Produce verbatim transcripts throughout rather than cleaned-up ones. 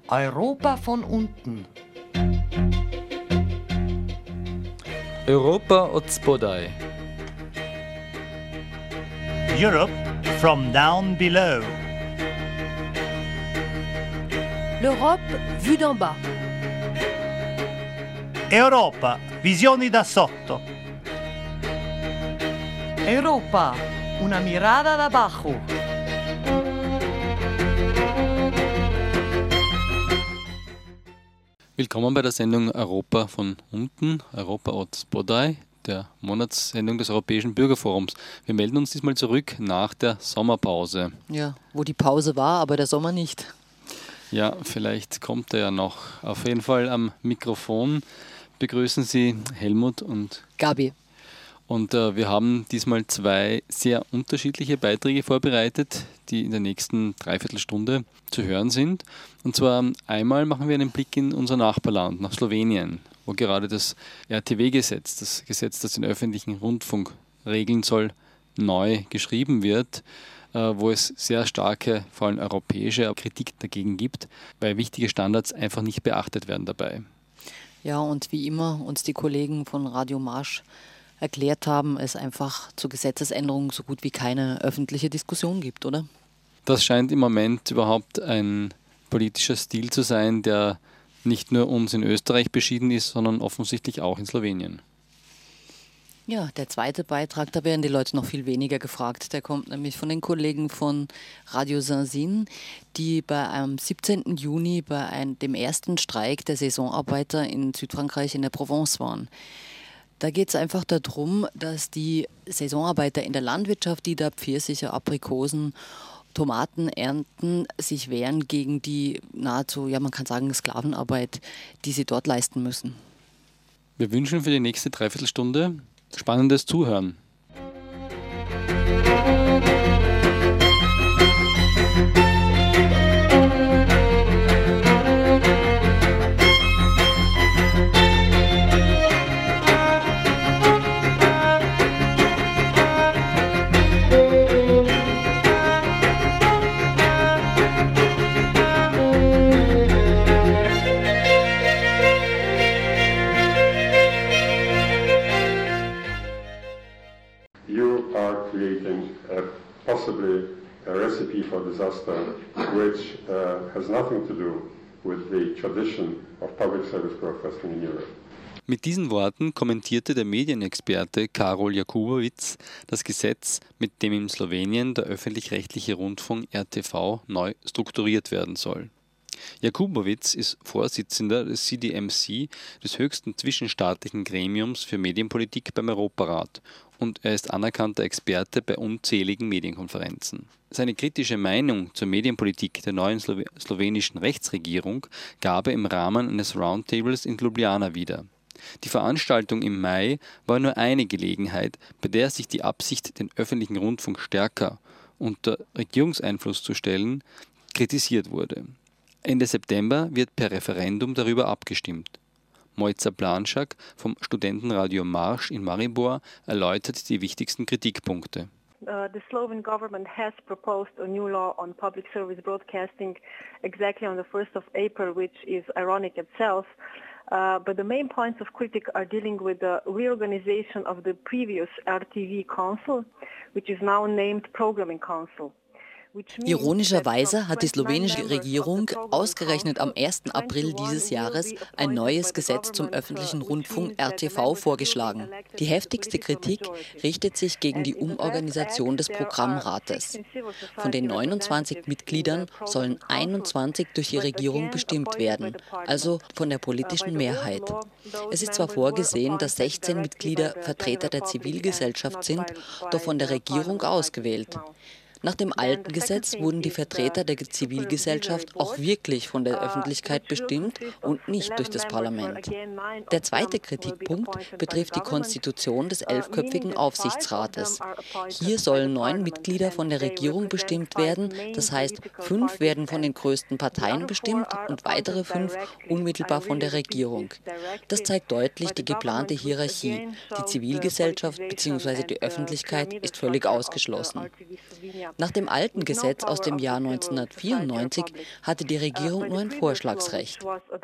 Europa von unten. Europa od spodaj. Europe from down below. L'Europe vue d'en bas. Europa, visioni da sotto. Europa, una mirada da abajo. Willkommen bei der Sendung Europa von unten, Europa od spodaj, der Monatssendung des Europäischen Bürgerforums. Wir melden uns diesmal zurück nach der Sommerpause. Ja, wo die Pause war, aber der Sommer nicht. Ja, vielleicht kommt er ja noch. Auf jeden Fall am Mikrofon begrüßen Sie Helmut und Gabi. Und äh, wir haben diesmal zwei sehr unterschiedliche Beiträge vorbereitet, die in der nächsten Dreiviertelstunde zu hören sind. Und zwar einmal machen wir einen Blick in unser Nachbarland, nach Slowenien, wo gerade das R T W-Gesetz, das Gesetz, das den öffentlichen Rundfunk regeln soll, neu geschrieben wird, äh, wo es sehr starke, vor allem europäische Kritik dagegen gibt, weil wichtige Standards einfach nicht beachtet werden dabei. Ja, und wie immer uns die Kollegen von Radio Marsch erklärt haben, es einfach zur Gesetzesänderung so gut wie keine öffentliche Diskussion gibt, oder? Das scheint im Moment überhaupt ein politischer Stil zu sein, der nicht nur uns in Österreich beschieden ist, sondern offensichtlich auch in Slowenien. Ja, der zweite Beitrag, da werden die Leute noch viel weniger gefragt. Der kommt nämlich von den Kollegen von Radio Saint-Zin, die bei am siebzehnten Juni bei einem, dem ersten Streik der Saisonarbeiter in Südfrankreich in der Provence waren. Da geht es einfach darum, dass die Saisonarbeiter in der Landwirtschaft, die da Pfirsiche, Aprikosen, Tomaten ernten, sich wehren gegen die nahezu, ja man kann sagen, Sklavenarbeit, die sie dort leisten müssen. Wir wünschen für die nächste Dreiviertelstunde spannendes Zuhören. A recipe for disaster which uh, has nothing to do with the tradition of public service broadcasting in Europe. Mit diesen Worten kommentierte der Medienexperte Karol Jakubowicz das Gesetz, mit dem in Slowenien der öffentlich-rechtliche Rundfunk R T V neu strukturiert werden soll. Jakubowicz ist Vorsitzender des C D M C, des höchsten zwischenstaatlichen Gremiums für Medienpolitik beim Europarat, und er ist anerkannter Experte bei unzähligen Medienkonferenzen. Seine kritische Meinung zur Medienpolitik der neuen Slow- slowenischen Rechtsregierung gab er im Rahmen eines Roundtables in Ljubljana wieder. Die Veranstaltung im Mai war nur eine Gelegenheit, bei der sich die Absicht, den öffentlichen Rundfunk stärker unter Regierungseinfluss zu stellen, kritisiert wurde. Ende September wird per Referendum darüber abgestimmt. Mojca Planšák vom Studentenradio Marsch in Maribor erläutert die wichtigsten Kritikpunkte. Uh, the Slovene government has proposed a new law on public service broadcasting exactly on the first of April, which is ironic itself. Uh, but the main points of critique are dealing with the reorganization of the previous R T V Council, which is now named Programming Council. Ironischerweise hat die slowenische Regierung ausgerechnet am ersten April dieses Jahres ein neues Gesetz zum öffentlichen Rundfunk R T V vorgeschlagen. Die heftigste Kritik richtet sich gegen die Umorganisation des Programmrates. Von den neunundzwanzig Mitgliedern sollen einundzwanzig durch die Regierung bestimmt werden, also von der politischen Mehrheit. Es ist zwar vorgesehen, dass sechzehn Mitglieder Vertreter der Zivilgesellschaft sind, doch von der Regierung ausgewählt. Nach dem alten Gesetz wurden die Vertreter der Zivilgesellschaft auch wirklich von der Öffentlichkeit bestimmt und nicht durch das Parlament. Der zweite Kritikpunkt betrifft die Konstitution des elfköpfigen Aufsichtsrates. Hier sollen neun Mitglieder von der Regierung bestimmt werden, das heißt, fünf werden von den größten Parteien bestimmt und weitere fünf unmittelbar von der Regierung. Das zeigt deutlich die geplante Hierarchie. Die Zivilgesellschaft bzw. die Öffentlichkeit ist völlig ausgeschlossen. Nach dem alten Gesetz aus dem Jahr neunzehnhundertvierundneunzig hatte die Regierung nur ein Vorschlagsrecht.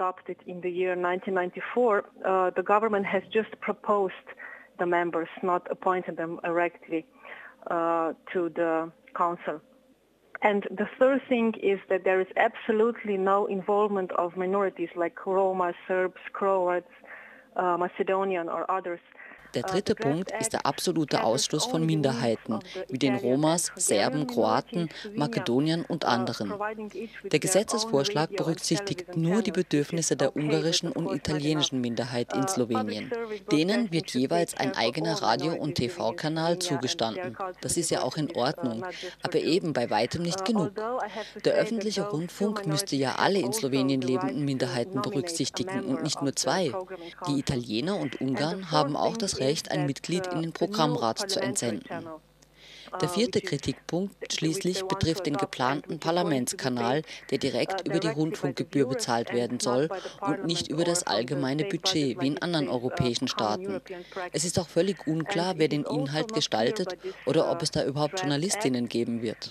The members, not appointed them directly uh, to the council. And the third thing is that there is absolutely no involvement of minorities like Roma, Serbs, Croats, uh, Macedonian or others. Der dritte Punkt ist der absolute Ausschluss von Minderheiten, wie den Romas, Serben, Kroaten, Makedoniern und anderen. Der Gesetzesvorschlag berücksichtigt nur die Bedürfnisse der ungarischen und italienischen Minderheit in Slowenien. Denen wird jeweils ein eigener Radio- und T V-Kanal zugestanden. Das ist ja auch in Ordnung, aber eben bei weitem nicht genug. Der öffentliche Rundfunk müsste ja alle in Slowenien lebenden Minderheiten berücksichtigen und nicht nur zwei. Die Italiener und Ungarn haben auch das Recht, ein Mitglied in den Programmrat zu entsenden. Der vierte Kritikpunkt schließlich betrifft den geplanten Parlamentskanal, der direkt über die Rundfunkgebühr bezahlt werden soll und nicht über das allgemeine Budget wie in anderen europäischen Staaten. Es ist auch völlig unklar, wer den Inhalt gestaltet oder ob es da überhaupt Journalistinnen geben wird.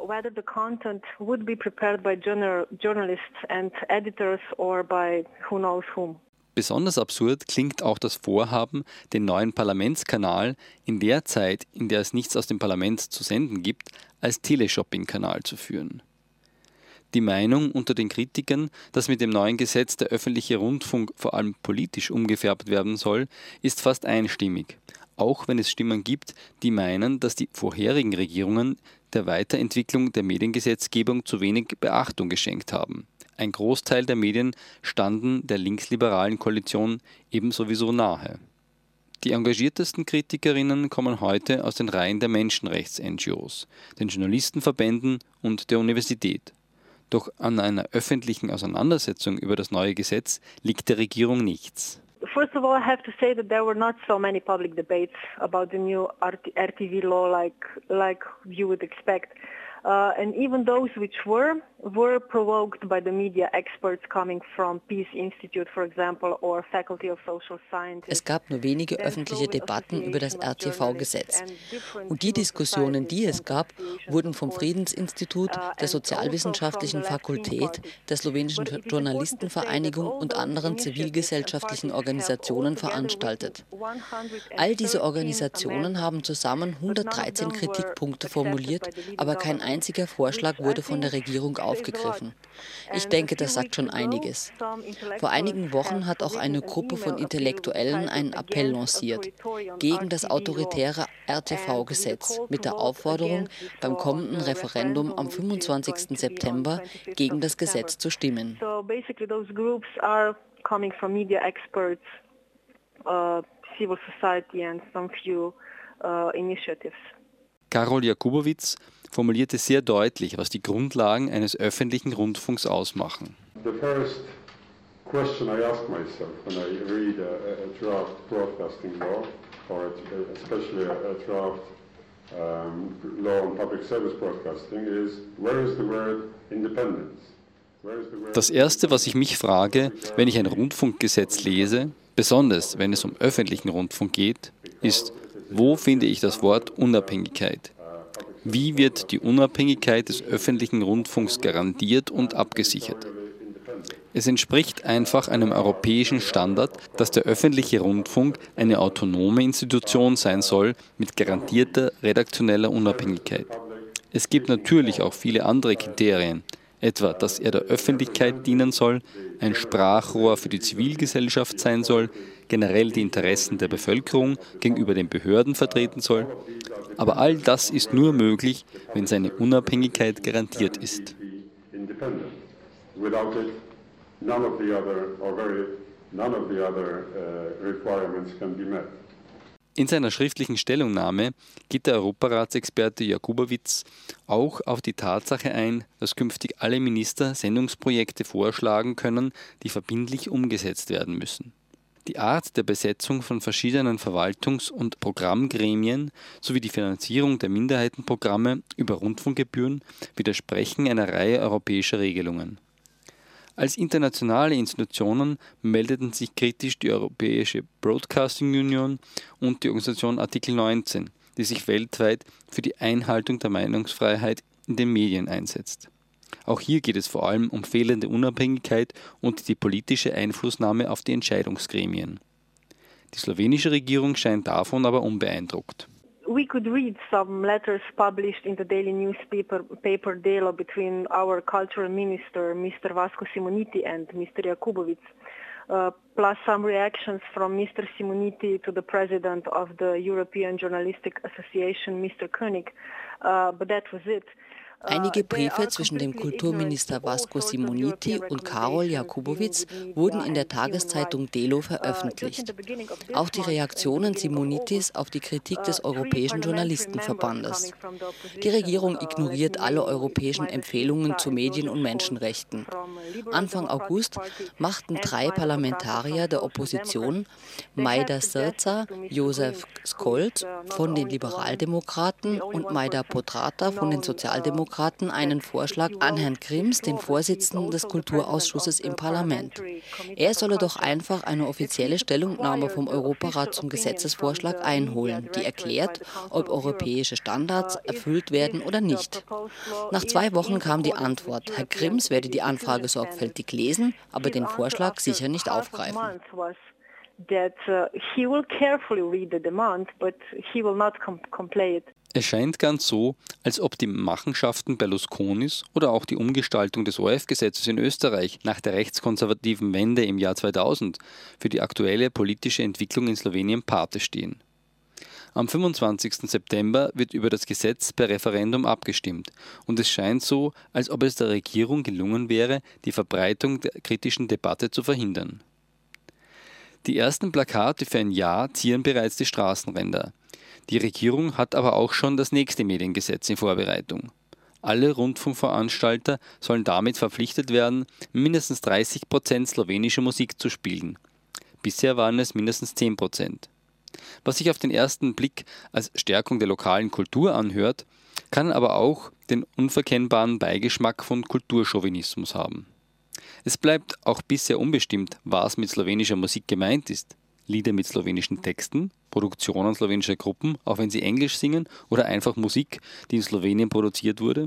Besonders absurd klingt auch das Vorhaben, den neuen Parlamentskanal in der Zeit, in der es nichts aus dem Parlament zu senden gibt, als Teleshopping-Kanal zu führen. Die Meinung unter den Kritikern, dass mit dem neuen Gesetz der öffentliche Rundfunk vor allem politisch umgefärbt werden soll, ist fast einstimmig, auch wenn es Stimmen gibt, die meinen, dass die vorherigen Regierungen der Weiterentwicklung der Mediengesetzgebung zu wenig Beachtung geschenkt haben. Ein Großteil der Medien standen der linksliberalen Koalition ebenso nahe. Die engagiertesten Kritikerinnen kommen heute aus den Reihen der Menschenrechts-N G Os, den Journalistenverbänden und der Universität. Doch an einer öffentlichen Auseinandersetzung über das neue Gesetz liegt der Regierung nichts. First of all, I have to say that there were not so many public debates about the new R T V law like like you would expect. Uh, and even those which were, were provoked by the media experts coming from Peace Institute, for example, or Faculty of Social Sciences. Es gab nur wenige öffentliche Debatten über das R T V-Gesetz. Und die Diskussionen, die es gab, wurden vom Friedensinstitut, der Sozialwissenschaftlichen Fakultät, der slowenischen Journalistenvereinigung und anderen zivilgesellschaftlichen Organisationen veranstaltet. All diese Organisationen haben zusammen hundertdreizehn Kritikpunkte formuliert, aber kein einziger Vorschlag wurde von der Regierung aufgegriffen. Ich denke, das sagt schon einiges. Vor einigen Wochen hat auch eine Gruppe von Intellektuellen einen Appell lanciert gegen das autoritäre R T V-Gesetz mit der Aufforderung, beim kommenden Referendum am fünfundzwanzigsten September gegen das Gesetz zu stimmen. So basically those groups are coming from media experts, uh, civil society and some few uh, initiatives. Karol Jakubowicz formulierte sehr deutlich, was die Grundlagen eines öffentlichen Rundfunks ausmachen. The first question I ask myself when I read a, a draft broadcasting law, or especially a, a draft um, law on public service broadcasting, is where is the word independence? Das Erste, was ich mich frage, wenn ich ein Rundfunkgesetz lese, besonders wenn es um öffentlichen Rundfunk geht, ist, wo finde ich das Wort Unabhängigkeit? Wie wird die Unabhängigkeit des öffentlichen Rundfunks garantiert und abgesichert? Es entspricht einfach einem europäischen Standard, dass der öffentliche Rundfunk eine autonome Institution sein soll mit garantierter redaktioneller Unabhängigkeit. Es gibt natürlich auch viele andere Kriterien, etwa, dass er der Öffentlichkeit dienen soll, ein Sprachrohr für die Zivilgesellschaft sein soll, generell die Interessen der Bevölkerung gegenüber den Behörden vertreten soll. Aber all das ist nur möglich, wenn seine Unabhängigkeit garantiert ist. In seiner schriftlichen Stellungnahme geht der Europaratsexperte Jakubowicz auch auf die Tatsache ein, dass künftig alle Minister Sendungsprojekte vorschlagen können, die verbindlich umgesetzt werden müssen. Die Art der Besetzung von verschiedenen Verwaltungs- und Programmgremien sowie die Finanzierung der Minderheitenprogramme über Rundfunkgebühren widersprechen einer Reihe europäischer Regelungen. Als internationale Institutionen meldeten sich kritisch die Europäische Broadcasting Union und die Organisation Artikel neunzehn, die sich weltweit für die Einhaltung der Meinungsfreiheit in den Medien einsetzt. Auch hier geht es vor allem um fehlende Unabhängigkeit und die politische Einflussnahme auf die Entscheidungsgremien. Die slowenische Regierung scheint davon aber unbeeindruckt. We could read some letters published in the daily newspaper paper Delo between our cultural minister, Mister Vasko Simoniti, and Mister Jakubovic, uh, plus some reactions from Mister Simoniti to the president of the European Journalistic Association, Mister Koenig, uh, but that was it. Einige Briefe zwischen dem Kulturminister Vasko Simoniti und Karol Jakubowicz wurden in der Tageszeitung Delo veröffentlicht. Auch die Reaktionen Simonitis auf die Kritik des Europäischen Journalistenverbandes. Die Regierung ignoriert alle europäischen Empfehlungen zu Medien- und Menschenrechten. Anfang August machten drei Parlamentarier der Opposition, Majda Srca, Josef Skolt von den Liberaldemokraten und Majda Potrata von den Sozialdemokraten, einen Vorschlag an Herrn Grims, den Vorsitzenden des Kulturausschusses im Parlament. Er solle doch einfach eine offizielle Stellungnahme vom Europarat zum Gesetzesvorschlag einholen, die erklärt, ob europäische Standards erfüllt werden oder nicht. Nach zwei Wochen kam die Antwort, Herr Grims werde die Anfrage sorgfältig lesen, aber den Vorschlag sicher nicht aufgreifen. That uh, he will carefully read the demand, but he will not com- comply it. Es scheint ganz so, als ob die Machenschaften Berlusconis oder auch die Umgestaltung des O R F-Gesetzes in Österreich nach der rechtskonservativen Wende im Jahr zweitausend für die aktuelle politische Entwicklung in Slowenien Pate stehen. Am fünfundzwanzigsten September wird über das Gesetz per Referendum abgestimmt und es scheint so, als ob es der Regierung gelungen wäre, die Verbreitung der kritischen Debatte zu verhindern. Die ersten Plakate für ein Jahr zieren bereits die Straßenränder. Die Regierung hat aber auch schon das nächste Mediengesetz in Vorbereitung. Alle Rundfunkveranstalter sollen damit verpflichtet werden, mindestens dreißig Prozent slowenische Musik zu spielen. Bisher waren es mindestens zehn Prozent. Was sich auf den ersten Blick als Stärkung der lokalen Kultur anhört, kann aber auch den unverkennbaren Beigeschmack von Kulturchauvinismus haben. Es bleibt auch bisher unbestimmt, was mit slowenischer Musik gemeint ist. Lieder mit slowenischen Texten, Produktionen slowenischer Gruppen, auch wenn sie Englisch singen, oder einfach Musik, die in Slowenien produziert wurde.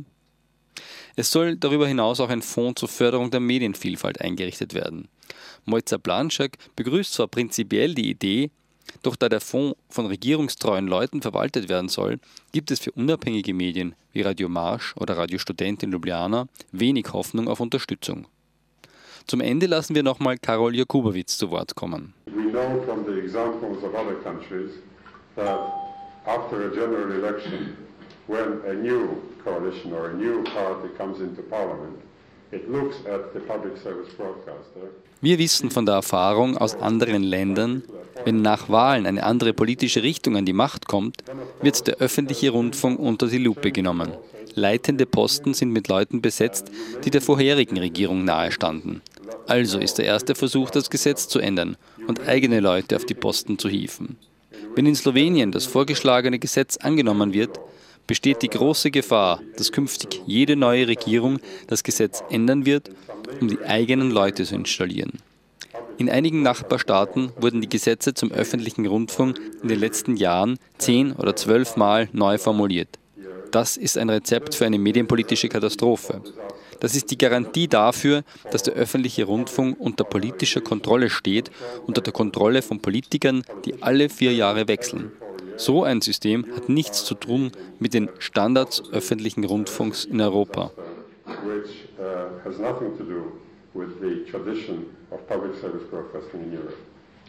Es soll darüber hinaus auch ein Fonds zur Förderung der Medienvielfalt eingerichtet werden. Mojca Blanschak begrüßt zwar prinzipiell die Idee, doch da der Fonds von regierungstreuen Leuten verwaltet werden soll, gibt es für unabhängige Medien wie Radio Marsch oder Radio Student in Ljubljana wenig Hoffnung auf Unterstützung. Zum Ende lassen wir nochmal Karol Jakubowicz zu Wort kommen. We know from the examples of other countries that after a general election, when a new coalition or a new party comes into parliament, it looks at the public service broadcaster. Wir wissen von der Erfahrung aus anderen Ländern, wenn nach Wahlen eine andere politische Richtung an die Macht kommt, wird der öffentliche Rundfunk unter die Lupe genommen. Leitende Posten sind mit Leuten besetzt, die der vorherigen Regierung nahestanden. Also ist der erste Versuch, das Gesetz zu ändern und eigene Leute auf die Posten zu hieven. Wenn in Slowenien das vorgeschlagene Gesetz angenommen wird, besteht die große Gefahr, dass künftig jede neue Regierung das Gesetz ändern wird, um die eigenen Leute zu installieren. In einigen Nachbarstaaten wurden die Gesetze zum öffentlichen Rundfunk in den letzten Jahren zehn oder zwölf Mal neu formuliert. Das ist ein Rezept für eine medienpolitische Katastrophe. Das ist die Garantie dafür, dass der öffentliche Rundfunk unter politischer Kontrolle steht, unter der Kontrolle von Politikern, die alle vier Jahre wechseln. So ein System hat nichts zu tun mit den Standards öffentlichen Rundfunks in Europa. Which uh, has nothing to do with the tradition of public service broadcasting in Europe.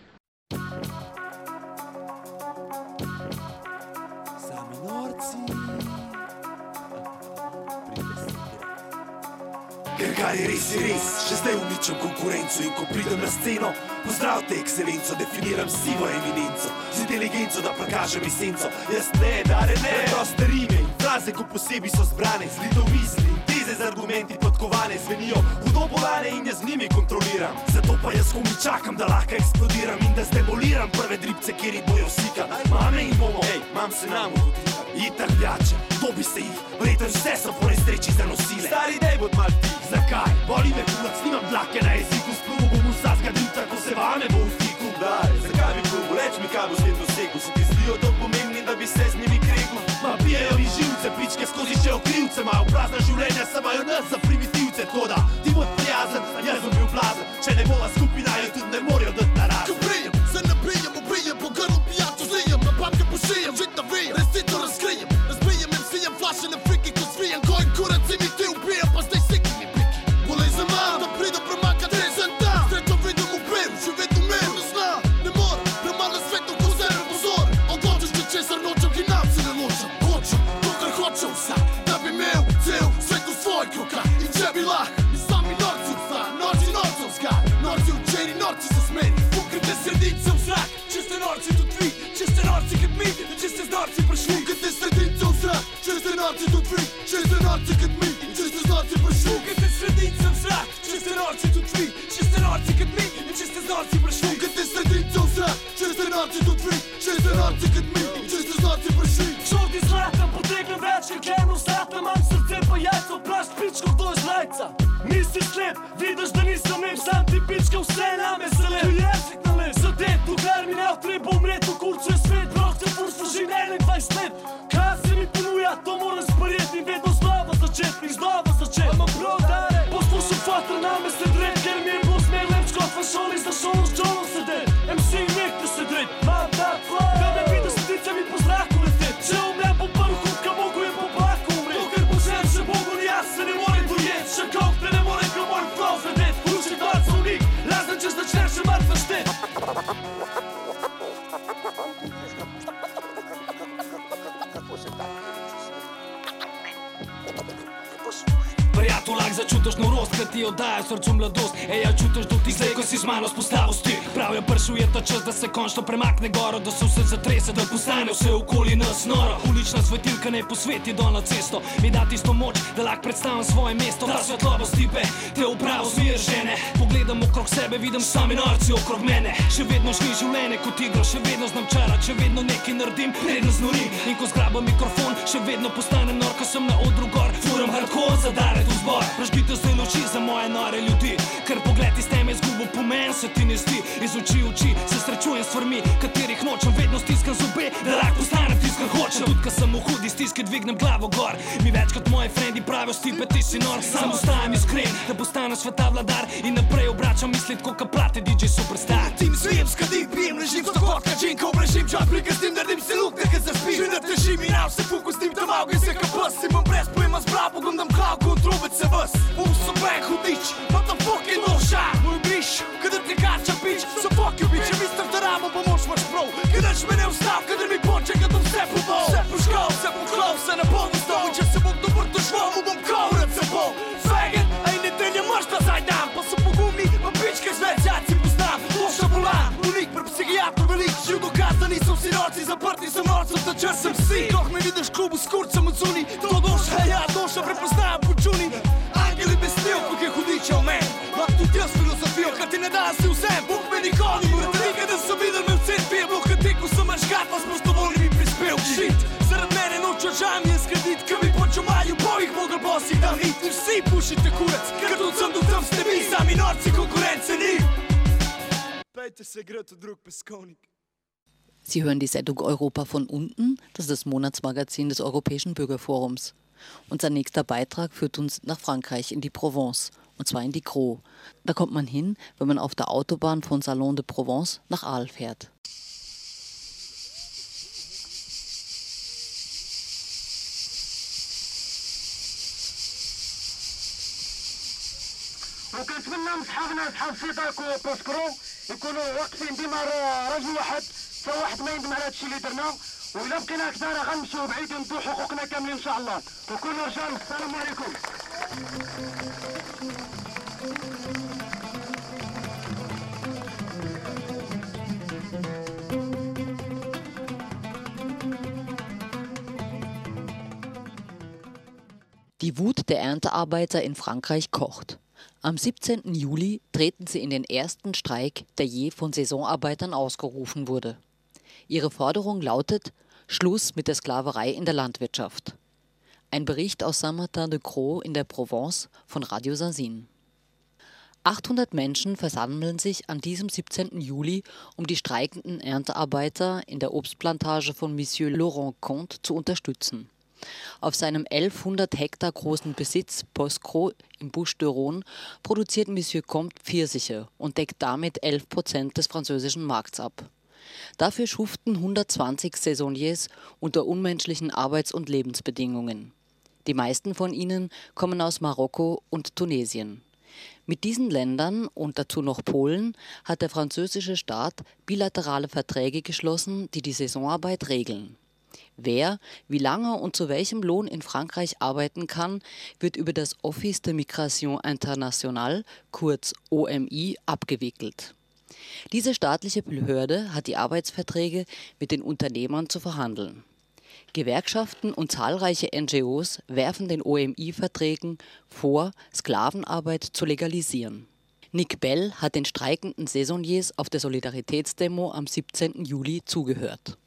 Ker kar je res, je res, še zdaj uničam konkurenco in ko pridem na sceno, pozdravite ekscelenco, definiram sivo eminenco, z inteligenco, da prikažem esenco, jaz ne, dare ne, proste rime in fraze, ko posebej so zbrane, zlito misli in teze z argumenti podkovane, zvenijo hudo bolane in jaz z njimi kontroliram, zato pa jaz komi čakam, da lahko eksplodiram in da zdemoliram prve dribce, kjer jih bojo sika, mame in bomo, hej, mam se nam ugotovila, Italijače, dobi se jih, verjetno vse so po nesreči zanosile, stari dej bod mal ti. Zakaj? Boli me kulac, nimam dlake na jeziku, spluvo bom vsa zgadil, tako se vame bo v fiku. Daj, zakaj mi klubu, reč mi, kaj bo s tem dosegu, se ti zdijo to pomembni, da bi se z njimi krili. skozi še okrivce, imajo prazna življenja, se imajo nas za primitivce. Toda, ti mod prijazen, jaz sem bil blazen, če ne bova skupina, jo tudi ne morajo dati na razen. Ko prijem, se napijem, obrijem, po grlu pijačo zlijem, na papke pošijem, žit na vijem, resnico razkrijem, razbijem em sijem, flaše na friki, ko zvijem, ko in kurac in mi ti ubijem, pa zdaj siki mi piki. Bolezen imam, da pride premaka trezen dan, srećo vidim u beru, živeti u meru, ne zna, ne mora, premala svetom ko zero pozor, odločiš ti česar noćem, ki nam se ne ločem, hoćem, to kar hoćem sad, da bi imel cel svet u svojih rukah i če bi lah, i sami norci u zna, norci norcem skar, norci u čeri, norci se smeri, ukrite sredice u zrak, čiste norci tu tvi, čiste norci kad mi, čiste norci pršli, ukrite sredice u zrak, čiste norci tu tvi, čiste norci kad mi, čiste norci pršli, ukrite sredice u zrak, čiste norci tu tvi, čiste norci kad mi, čiste norci pršli, ukrite sredice u zrak, čiste norci tu tvi, čiste norci kad mi, čiste norci pršli. Žolti zlatam, potegnem več, ker gledam zlatam, imam srce pa jajca, vpraš pičko, kdo je zlajca. Nisi slep, vidiš da nisem lep, sam ti pička vse name se lep. Ker jezik na lep, zadet, dokler mi ne treba umret, v kurcu je svet, brok te furs že enaindvajset let. Kaj se mi ponuja, to moram sprejeti in vedno znova začet, in znova začet. Imam prav dare, poslušam fatra name se dret, ker mi je bilo smer lepš kot v šoli, za šolo s Johnom sedet. em si nekdo se dret, mam tak fly, da me vidiš ptice mi po zraku letet. Če umrem po prv kutka, mogu je po baku umret. Dokler počnem še Bogu, ni jaz se ne more dojet, še kog te ne more ka moj flow zadet. Vruči dva zvonnik, lazen če začneš še mrtva štet. Prijatelj, lahko začutiš norost, kad ti oddaja srcu mladost. Ej, ja čutiš do ti zdaj, ko si z mano spostavil stik. Prav je prišel je ta čas, da se končno premakne goro, da se vse zatrese, da postane vse okoli nas noro. Ulična svetilka ne posveti dol na cesto, mi da tisto moč, da lahko predstavim svoje mesto. Ta svetloba stipe, te v pravo smer žene. Pogledam okrog sebe, vidim sami norci okrog mene. Še vedno žli življenje kot igro, še vedno znam čarat, še vedno nekaj naredim, preden znorim. In ko zgrabam mikrofon, še vedno postanem nor, ko sem na odru gor. Furam hardcore za dare tu zbor. Pražgite se luči za moje nore ljudi, ker pogled iz teme izgubo pomen se ti ne zdi. Iz oči v oči se srečujem s stvarmi, katerih nočem, vedno stiskam zobe, da lahko postanem tisto, kar hočem. Tudi ko sem v hudi stiski, dvignem glavo gor. Mi več kot moji frendi pravijo, Stipe, ti si nor. Sam ostajam iskren, da postanem sveta vladar in naprej obračam misli, tako ka plate D J Superstar. Tim zvijem, skadim, pijem, ležim, sto vodka, džin, ko obrežim, čas prikastim, naredim se luk, nekaj zaspim. Že ne težim in nav se fokustim, tam avgaj se ka bus. Imam brez pojma z bravo, gom dam glav, kontrobet se vas. Uso ben hudič, pa tam fucking noša. Moj briš, kadar te kača pič, so fuck you bitch, mister Taramo, pa mož maš prav. Kadar š me ne ustav, kadar mi poče, kad bom vse pobol. Vse poškal, vse poklal, vse na pol dostal. In če se bom dobro došval, mu bom kaurat se bol. Faggot, a in nedelja mršta zajdam, pa so pogumni, pa pičke zveč, ja si poznam. Loša bolan, unik, pre psihiatr velik, živ dokaz, da niso vsi norci, zaprti sem norcem, da čas sem si. Koh me vidiš klubu s kurcem od zuni, to doša, ja doša, prepoznajem počuni. Angeli bez stil, kako je hudiča v men. Mak tudi jaz filozofijo, kad ti ne da si vzem. Bog me nikoli, morate nikada so videl me v cen, pije bilo kati, ko sem maškat, pa s prostovoljnimi prispevki. Shit, zarad mene nočo žal mi je skredit, kad mi počo maju bojih, mogel bosih dam hit. In vsi pušite kurac, kad od sem do tam ste mi, sami norci konkurence ni. Pejte se grat v drug peskovnik. Sie hören die Sendung Europa von unten, das ist das Monatsmagazin des Europäischen Bürgerforums. Unser nächster Beitrag führt uns nach Frankreich in die Provence, und zwar in die Crau. Da kommt man hin, wenn man auf der Autobahn von Salon de Provence nach Arles fährt. وكنتمنى من صحابنا صحاب السيطاك وبوسكرو يكونوا واقفين ديما رجل واحد حتى واحد ما يندم على هادشي اللي درنا وإلا بقينا هكذا راه غنمشيو بعيد وندو حقوقنا كاملين إن شاء الله وكونوا رجال. السلام عليكم. Die Wut der Erntearbeiter in Frankreich kocht. Am siebzehnten Juli treten sie in den ersten Streik, der je von Saisonarbeitern ausgerufen wurde. Ihre Forderung lautet: Schluss mit der Sklaverei in der Landwirtschaft. Ein Bericht aus Saint-Martin-de-Crau in der Provence von Radio Sasin. achthundert Menschen versammeln sich an diesem siebzehnten Juli, um die streikenden Erntearbeiter in der Obstplantage von Monsieur Laurent Comte zu unterstützen. Auf seinem elfhundert Hektar großen Besitz Poscro im Bouches-du-Rhône produziert Monsieur Comte Pfirsiche und deckt damit elf Prozent des französischen Markts ab. Dafür schuften hundertzwanzig Saisonniers unter unmenschlichen Arbeits- und Lebensbedingungen. Die meisten von ihnen kommen aus Marokko und Tunesien. Mit diesen Ländern und dazu noch Polen hat der französische Staat bilaterale Verträge geschlossen, die die Saisonarbeit regeln. Wer, wie lange und zu welchem Lohn in Frankreich arbeiten kann, wird über das Office de Migration Internationale, kurz O M I, abgewickelt. Diese staatliche Behörde hat die Arbeitsverträge mit den Unternehmern zu verhandeln. Gewerkschaften und zahlreiche N G Os werfen den O M I-Verträgen vor, Sklavenarbeit zu legalisieren. Nick Bell hat den streikenden Saisonniers auf der Solidaritätsdemo am siebzehnten Juli zugehört.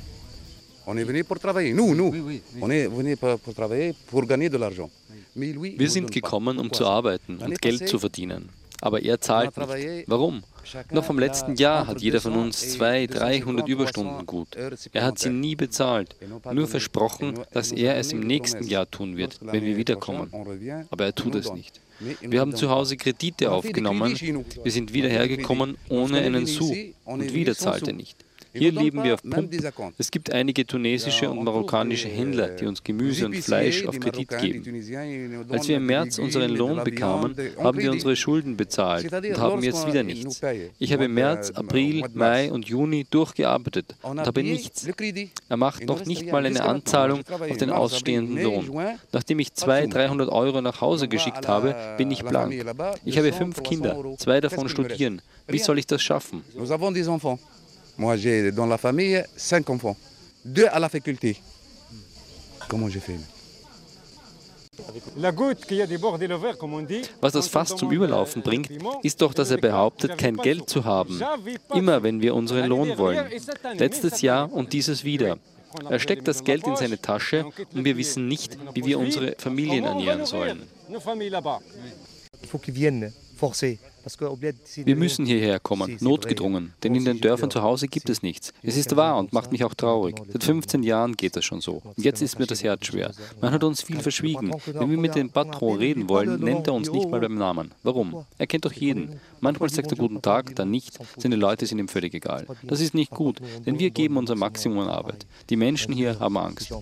Wir sind gekommen, um zu arbeiten und Geld zu verdienen. Aber er zahlt nicht. Warum? Noch vom letzten Jahr hat jeder von uns zweihundert, dreihundert Überstunden gut. Er hat sie nie bezahlt, nur versprochen, dass er es im nächsten Jahr tun wird, wenn wir wiederkommen. Aber er tut es nicht. Wir haben zu Hause Kredite aufgenommen, wir sind wieder hergekommen ohne einen Sou und wieder zahlt er nicht. Hier leben wir auf Pump. Es gibt einige tunesische und marokkanische Händler, die uns Gemüse und Fleisch auf Kredit geben. Als wir im März unseren Lohn bekamen, haben wir unsere Schulden bezahlt und haben jetzt wieder nichts. Ich habe im März, April, Mai und Juni durchgearbeitet und habe nichts. Er macht noch nicht mal eine Anzahlung auf den ausstehenden Lohn. Nachdem ich zweihundert, dreihundert Euro nach Hause geschickt habe, bin ich blank. Ich habe fünf Kinder, zwei davon studieren. Wie soll ich das schaffen? Moi, j'ai dans la famille cinq enfants, deux à la faculté. Comment j'ai fait? Was das Fass zum Überlaufen bringt, ist doch, dass er behauptet, kein Geld zu haben. Immer, wenn wir unseren Lohn wollen. Letztes Jahr und dieses wieder. Er steckt das Geld in seine Tasche und wir wissen nicht, wie wir unsere Familien ernähren sollen. Wir müssen hierher kommen, notgedrungen, denn in den Dörfern zu Hause gibt es nichts. Es ist wahr und macht mich auch traurig. Seit fünfzehn Jahren geht das schon so. Und jetzt ist mir das Herz schwer. Man hat uns viel verschwiegen. Wenn wir mit dem Patron reden wollen, nennt er uns nicht mal beim Namen. Warum? Er kennt doch jeden. Manchmal sagt er guten Tag, dann nicht. Seine Leute sind ihm völlig egal. Das ist nicht gut, denn wir geben unser Maximum an Arbeit. Die Menschen hier haben Angst.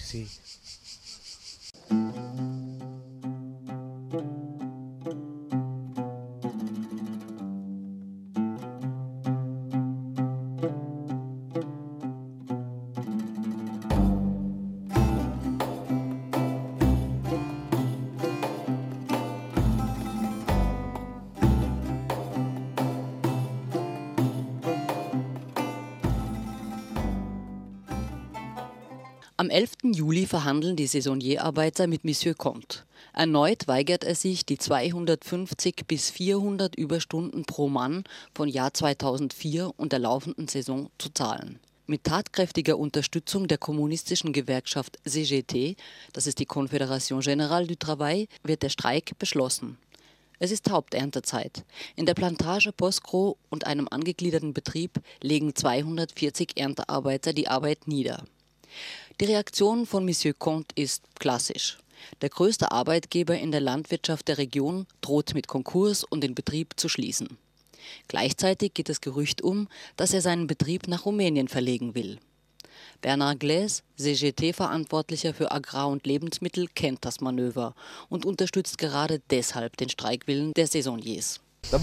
Am elften Juli verhandeln die Saisonierarbeiter mit Monsieur Comte. Erneut weigert er sich, die zweihundertfünfzig bis vierhundert Überstunden pro Mann von Jahr zweitausendvier und der laufenden Saison zu zahlen. Mit tatkräftiger Unterstützung der kommunistischen Gewerkschaft C G T, das ist die Confédération Générale du Travail, wird der Streik beschlossen. Es ist Haupterntezeit. In der Plantage Poscro und einem angegliederten Betrieb legen zweihundertvierzig Erntearbeiter die Arbeit nieder. Die Reaktion von Monsieur Comte ist klassisch. Der größte Arbeitgeber in der Landwirtschaft der Region droht mit Konkurs und den Betrieb zu schließen. Gleichzeitig geht das Gerücht um, dass er seinen Betrieb nach Rumänien verlegen will. Bernard Glaise, C G T-Verantwortlicher für Agrar und Lebensmittel, kennt das Manöver und unterstützt gerade deshalb den Streikwillen der Saisonniers.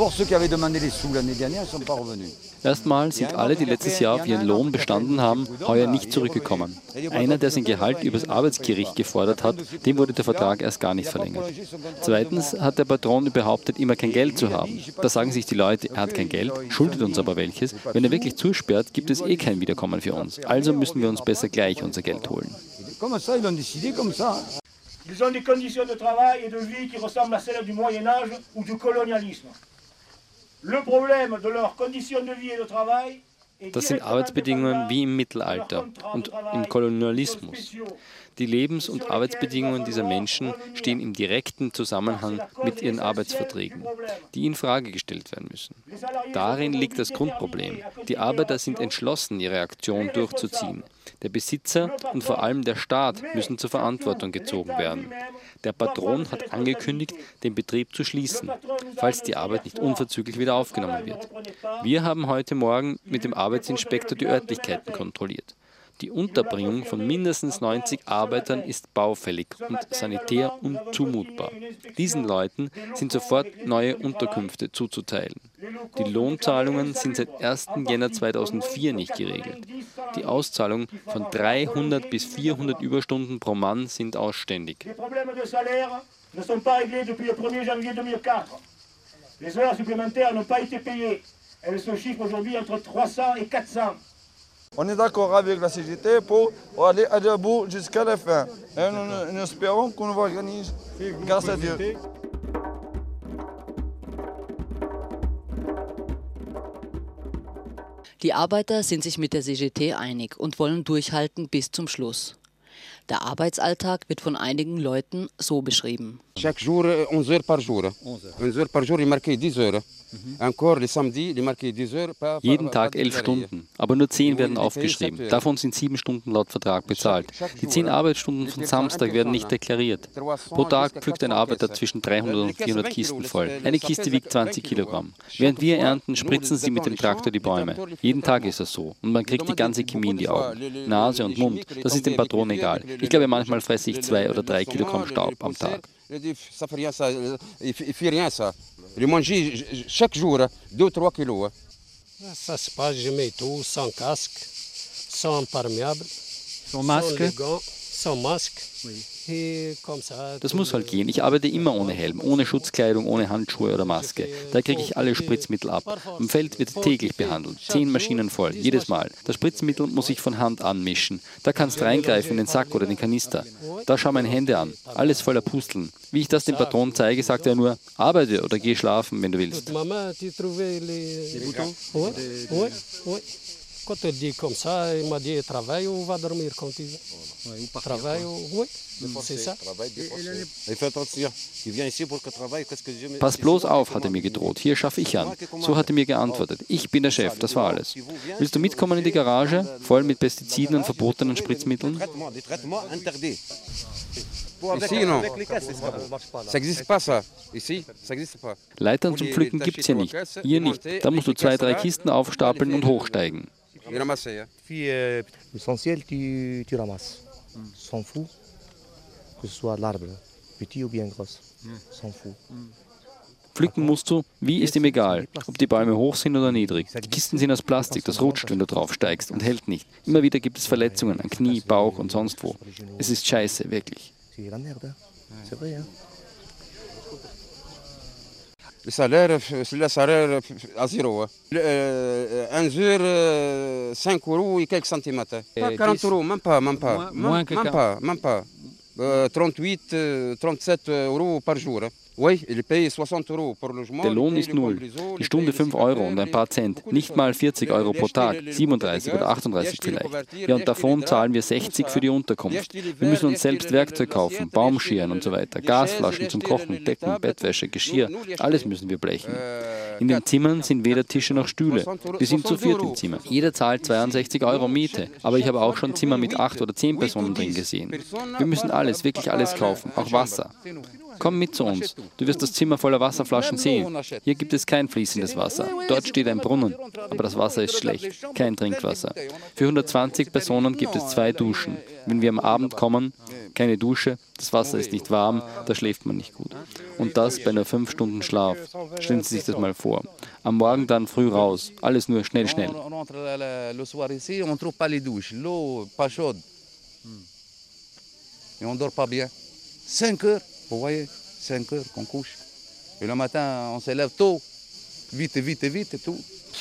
Erstmal sind alle, die letztes Jahr auf ihren Lohn bestanden haben, heuer nicht zurückgekommen. Einer, der sein Gehalt übers Arbeitsgericht gefordert hat, dem wurde der Vertrag erst gar nicht verlängert. Zweitens hat der Patron behauptet, immer kein Geld zu haben. Da sagen sich die Leute, er hat kein Geld, schuldet uns aber welches. Wenn er wirklich zusperrt, gibt es eh kein Wiederkommen für uns. Also müssen wir uns besser gleich unser Geld holen. Ils ont des conditions de travail et de vie qui ressemblent à celles du Moyen Âge ou du colonialisme. Le problème de leurs conditions de vie et de travail. Das sind Arbeitsbedingungen wie im Mittelalter und im Kolonialismus. Die Lebens- und Arbeitsbedingungen dieser Menschen stehen im direkten Zusammenhang mit ihren Arbeitsverträgen, die in Frage gestellt werden müssen. Darin liegt das Grundproblem. Die Arbeiter sind entschlossen, ihre Aktion durchzuziehen. Der Besitzer und vor allem der Staat müssen zur Verantwortung gezogen werden. Der Patron hat angekündigt, den Betrieb zu schließen, falls die Arbeit nicht unverzüglich wieder aufgenommen wird. Wir haben heute Morgen mit dem Arbeitsinspektor die Örtlichkeiten kontrolliert. Die Unterbringung von mindestens neunzig Arbeitern ist baufällig und sanitär unzumutbar. Diesen Leuten sind sofort neue Unterkünfte zuzuteilen. Die Lohnzahlungen sind seit ersten Jänner zweitausendvier nicht geregelt. Die Auszahlung von dreihundert bis vierhundert Überstunden pro Mann sind ausständig. On est d'accord avec la C G T pour aller à debout jusqu'à la fin. Et nous, nous espérons qu'on va gagner grâce à Dieu. Die Arbeiter sind sich mit der C G T einig und wollen durchhalten bis zum Schluss. Der Arbeitsalltag wird von einigen Leuten so beschrieben. Chaque jour, onze heures par jour. onze heures par jour, il marqué dix heures. Encore les samedis, il marqué dix heures. Jeden Tag elf Stunden, aber nur zehn werden aufgeschrieben. Davon sind sieben Stunden laut Vertrag bezahlt. Die zehn Arbeitsstunden von Samstag werden nicht deklariert. Pro Tag pflückt ein Arbeiter zwischen dreihundert und vierhundert Kisten voll. Eine Kiste wiegt zwanzig Kilogramm. Während wir ernten, spritzen sie mit dem Traktor die Bäume. Jeden Tag ist das so. Und man kriegt die ganze Chemie in die Augen. Nase und Mund, das ist dem Patron egal. Ich glaube, manchmal fresse ich zwei oder drei Kilogramm Staub am Tag. Ça fait rien, ça. Il fait rien, ça. Il mange chaque jour deux trois kilos. Ça se passe, je mets tout, sans casque, sans imperméable, sans masque, sans masque. Das muss halt gehen. Ich arbeite immer ohne Helm, ohne Schutzkleidung, ohne Handschuhe oder Maske. Da kriege ich alle Spritzmittel ab. Am Feld wird täglich behandelt. Zehn Maschinen voll, jedes Mal. Das Spritzmittel muss ich von Hand anmischen. Da kannst du reingreifen in den Sack oder den Kanister. Da schau meine Hände an. Alles voller Pusteln. Wie ich das dem Patron zeige, sagt er nur, arbeite oder geh schlafen, wenn du willst. Quand on dit comme ça, il m'a dit travaille ou va dormir quand tu veux. Travaille ou oui, c'est ça. Pass bloß auf, hat er mir gedroht. Hier schaffe ich an. So hat er mir geantwortet. Ich bin der Chef, das war alles. Willst du mitkommen in die Garage, voll mit Pestiziden und verbotenen Spritzmitteln? Leitern zum Pflücken gibt es hier nicht. Hier nicht. Da musst du zwei, drei Kisten aufstapeln und hochsteigen. L'essentiel, tu, tu ramasses. S'en fout, que ce soit l'arbre, petit ou bien gros. S'en fout. Pflücken musst du, wie ist ihm egal, ob die Bäume hoch sind oder niedrig. Die Kisten sind aus Plastik, das rutscht, wenn du drauf steigst und hält nicht. Immer wieder gibt es Verletzungen an Knie, Bauch und sonst wo. Es ist scheiße, wirklich. Le salaire, c'est le salaire à zéro. un heure, cinq euros et quelques centimètres. quarante euros, même pas, même pas. Même pas, même pas. trente-huit, trente-sept euros par jour. Der Lohn ist null. Die Stunde fünf Euro und ein paar Cent. Nicht mal vierzig Euro pro Tag, siebenunddreißig oder achtunddreißig vielleicht. Ja, und davon zahlen wir sechzig für die Unterkunft. Wir müssen uns selbst Werkzeug kaufen, Baumscheren und so weiter, Gasflaschen zum Kochen, Decken, Bettwäsche, Geschirr, alles müssen wir blechen. In den Zimmern sind weder Tische noch Stühle. Wir sind zu viert im Zimmer. Jeder zahlt zweiundsechzig Euro Miete. Aber ich habe auch schon Zimmer mit acht oder zehn Personen drin gesehen. Wir müssen alles, wirklich alles kaufen, auch Wasser. Komm mit zu uns. Du wirst das Zimmer voller Wasserflaschen sehen. Hier gibt es kein fließendes Wasser. Dort steht ein Brunnen, aber das Wasser ist schlecht. Kein Trinkwasser. Für hundertzwanzig Personen gibt es zwei Duschen. Wenn wir am Abend kommen, keine Dusche, das Wasser ist nicht warm, da schläft man nicht gut. Und das bei nur fünf Stunden Schlaf. Stellen Sie sich das mal vor. Am Morgen dann früh raus. Alles nur schnell, schnell. cinq heures, vous voyez, cinq heures qu'on couche. Et le matin, on se lève tôt, vite, vite, vite et tout.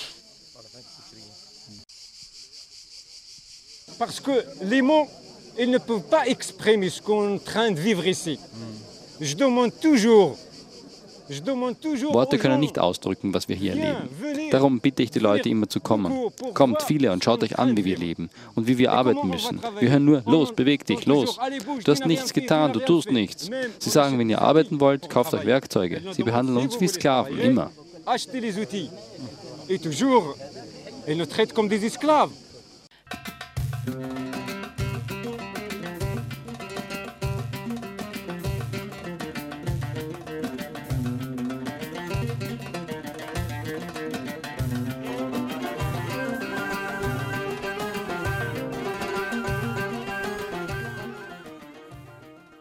Parce que les mots, ils ne peuvent pas exprimer ce qu'on est en train de vivre ici. Je demande toujours. Worte können nicht ausdrücken, was wir hier erleben. Darum bitte ich die Leute immer zu kommen. Kommt viele und schaut euch an, wie wir leben und wie wir arbeiten müssen. Wir hören nur, los, beweg dich, los. Du hast nichts getan, du tust nichts. Sie sagen, wenn ihr arbeiten wollt, kauft euch Werkzeuge. Sie behandeln uns wie Sklaven, immer. Achetez les outils. Et toujours, ils nous traitent comme des esclaves.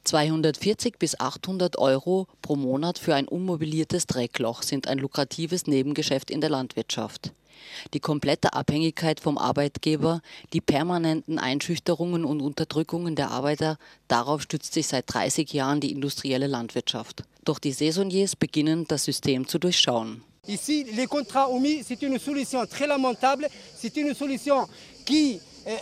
zweihundertvierzig bis achthundert Euro pro Monat für ein ummobiliertes Dreckloch sind ein lukratives Nebengeschäft in der Landwirtschaft. Die komplette Abhängigkeit vom Arbeitgeber, die permanenten Einschüchterungen und Unterdrückungen der Arbeiter, darauf stützt sich seit dreißig Jahren die industrielle Landwirtschaft. Doch die Saisonniers beginnen, das System zu durchschauen. Ici, les contrats omis, c'est une solution très lamentable, c'est une solution qui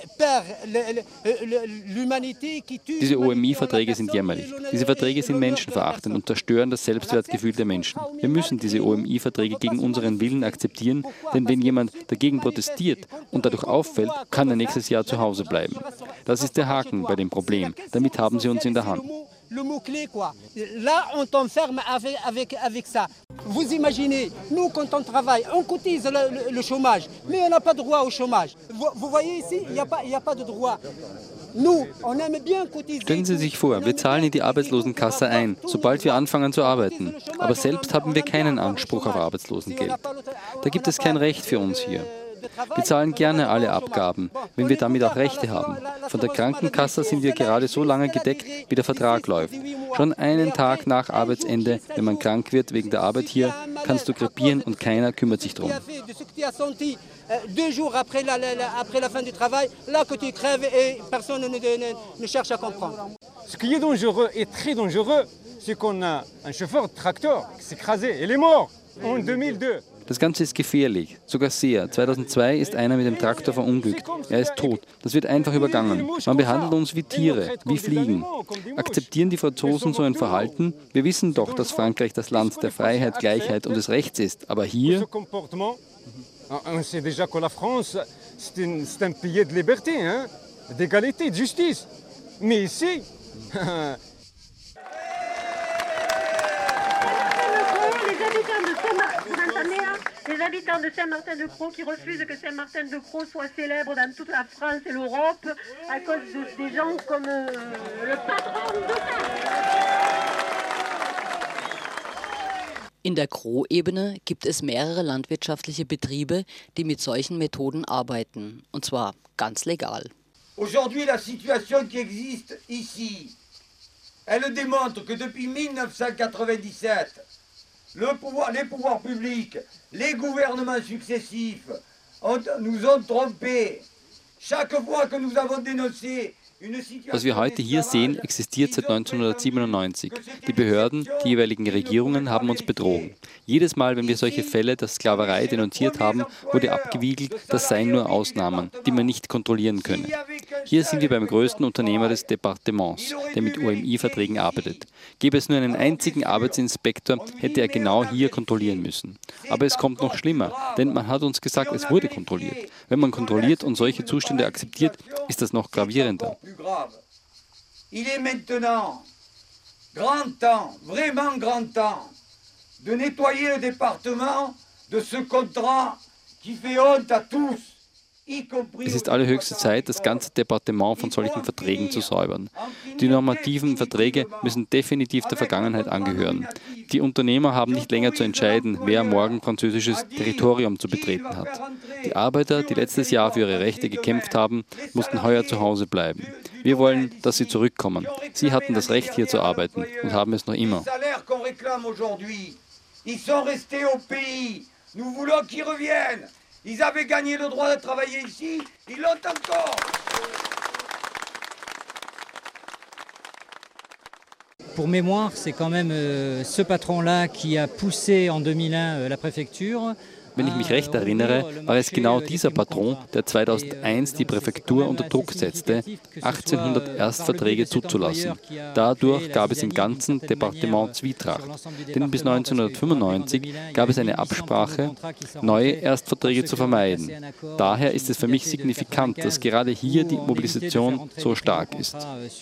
Diese O M I-Verträge sind jämmerlich. Diese Verträge sind menschenverachtend und zerstören das Selbstwertgefühl der Menschen. Wir müssen diese O M I-Verträge gegen unseren Willen akzeptieren, denn wenn jemand dagegen protestiert und dadurch auffällt, kann er nächstes Jahr zu Hause bleiben. Das ist der Haken bei dem Problem. Damit haben sie uns in der Hand. Le mot-clé, quoi. Là, on t'enferme avec, avec, avec ça. Vous imaginez, nous, quand on travaille, on cotise le, le, le chômage, mais on n'a pas droit au chômage. Vous, vous voyez ici, il n'y a pas, il n'y a pas de droit. Nous, on aime bien cotiser. Stellen Sie sich vor, wir zahlen in die Arbeitslosenkasse ein, sobald wir anfangen zu arbeiten. Aber selbst haben wir keinen Anspruch auf Arbeitslosengeld. Da gibt es kein Recht für uns hier. Wir zahlen gerne alle Abgaben, wenn wir damit auch Rechte haben. Von der Krankenkasse sind wir gerade so lange gedeckt, wie der Vertrag läuft. Schon einen Tag nach Arbeitsende, wenn man krank wird wegen der Arbeit hier, kannst du krepieren und keiner kümmert sich drum. Ce qui est dangereux et très dangereux, c'est qu'on a un chauffeur de tracteur qui s'est écrasé et il est mort en deux mille deux. Das Ganze ist gefährlich, sogar sehr. zweitausendzwei ist einer mit dem Traktor verunglückt. Er ist tot. Das wird einfach übergangen. Man behandelt uns wie Tiere, wie Fliegen. Akzeptieren die Franzosen so ein Verhalten? Wir wissen doch, dass Frankreich das Land der Freiheit, Gleichheit und des Rechts ist. Aber hier... On sait déjà que la France, c'est un pays de liberté, d'égalité, de justice. Mais ici... Les habitants de Saint-Martin-de-Croix qui refusent que Saint-Martin-de-Croix soit célèbre dans toute la France et l'Europe à cause de, des gens comme euh, le patron de In der Croix-Ebene gibt es mehrere landwirtschaftliche Betriebe, die mit solchen Methoden arbeiten, und zwar ganz legal. Aujourd'hui, la situation qui existe ici, elle démontre que depuis mille neuf cent quatre-vingt-dix-sept, Le pouvoir, les pouvoirs publics, les gouvernements successifs ont, nous ont trompés. Chaque fois que nous avons dénoncé une situation... Was wir heute hier sehen, existiert seit neunzehnhundertsiebenundneunzig. Die Behörden, die jeweiligen Regierungen haben uns betrogen. Jedes Mal, wenn wir solche Fälle der Sklaverei denunziert haben, wurde abgewiegelt, das seien nur Ausnahmen, die man nicht kontrollieren könne. Hier sind wir beim größten Unternehmer des Departements, der mit O M I-Verträgen arbeitet. Gäbe es nur einen einzigen Arbeitsinspektor, hätte er genau hier kontrollieren müssen. Aber es kommt noch schlimmer, denn man hat uns gesagt, es wurde kontrolliert. Wenn man kontrolliert und solche Zustände akzeptiert, ist das noch gravierender. Il est maintenant grand temps, vraiment grand temps, de nettoyer le département de ce contrat qui fait honte à tous. Es ist allerhöchste Zeit, das ganze Departement von solchen Verträgen zu säubern. Die normativen Verträge müssen definitiv der Vergangenheit angehören. Die Unternehmer haben nicht länger zu entscheiden, wer morgen französisches Territorium zu betreten hat. Die Arbeiter, die letztes Jahr für ihre Rechte gekämpft haben, mussten heuer zu Hause bleiben. Wir wollen, dass sie zurückkommen. Sie hatten das Recht, hier zu arbeiten und haben es noch immer. Ils avaient gagné le droit de travailler ici, ils l'ont encore. Pour mémoire, c'est quand même euh, ce patron-là qui a poussé en deux mille un euh, la préfecture. Wenn ich mich recht erinnere, war es genau dieser Patron, der zweitausendeins die Präfektur unter Druck setzte, achtzehnhundert Erstverträge zuzulassen. Dadurch gab es im ganzen Departement Zwietracht. Denn bis neunzehnhundertfünfundneunzig gab es eine Absprache, neue Erstverträge zu vermeiden. Daher ist es für mich signifikant, dass gerade hier die Mobilisation so stark ist.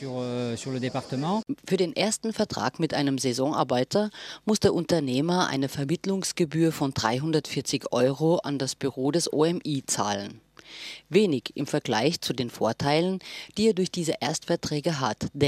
Für den ersten Vertrag mit einem Saisonarbeiter muss der Unternehmer eine Vermittlungsgebühr von dreihundertvierzig Euro an das Büro des O M I zahlen. Wenig im Vergleich zu den Vorteilen, die er durch diese Erstverträge hat, denn